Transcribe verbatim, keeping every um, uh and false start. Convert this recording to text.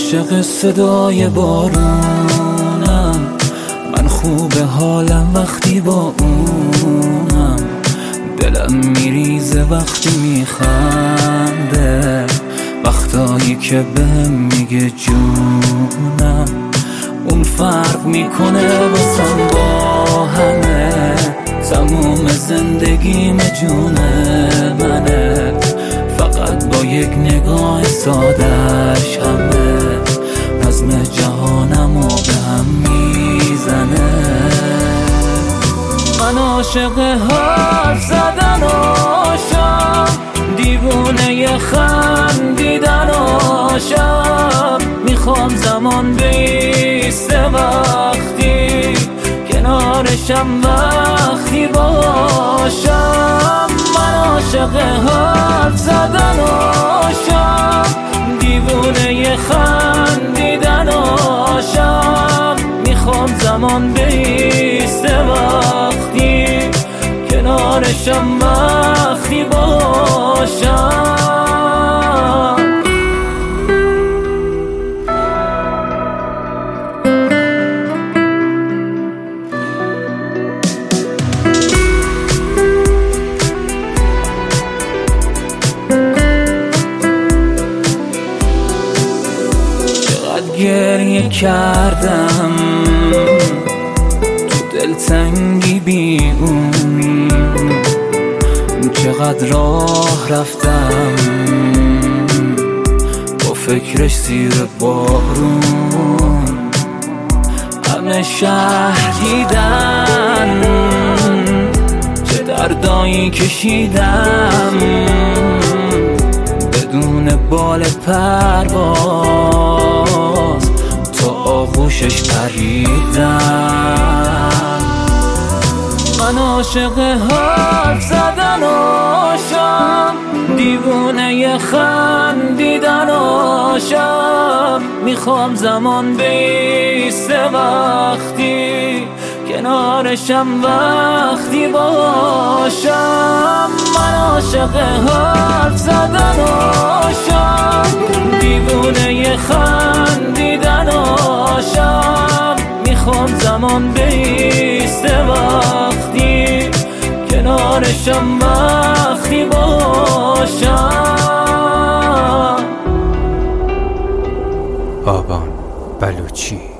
عاشق صدای بارونم، من خوب حالم وقتی با اونم. دلم میریزه وقتی میخنده، وقتایی که بهم میگه جونم. اون فرق میکنه واسم با همه، تموم زندگیم جون منه. فقط با یک نگاه سادش همه نظم جهانمو به هم میزنه. من عاشق حرف زدن آشم، دیوونه خندیدن آشم. میخوام زمان بیسته وقتی کنارشم، وقتی باشم. من عاشق حرف زدن آشم، دیوونه خندیدن آشم. میخوام زمان بیسته وقتی کنارشم، وقتی باشم. گریه کردم تو دلتنگی بی اونی، چقدر راه رفتم با فکرش زیر بارون. همه شهر دیدن چه دردایی کشیدم، بدون بال پرواز تا آغوشش پریدم. من عاشق حرف زدن آشم، دیوونه خندیدن آشم. میخوام زمان بیسته وقتی کنارشم، وقتی باشم. من عاشق حرف زدن آشم، دیوونه خندیدن آشم. میخوام زمان بیسته وقتی کنارشم، وقتی باشم. آبان بلوچی.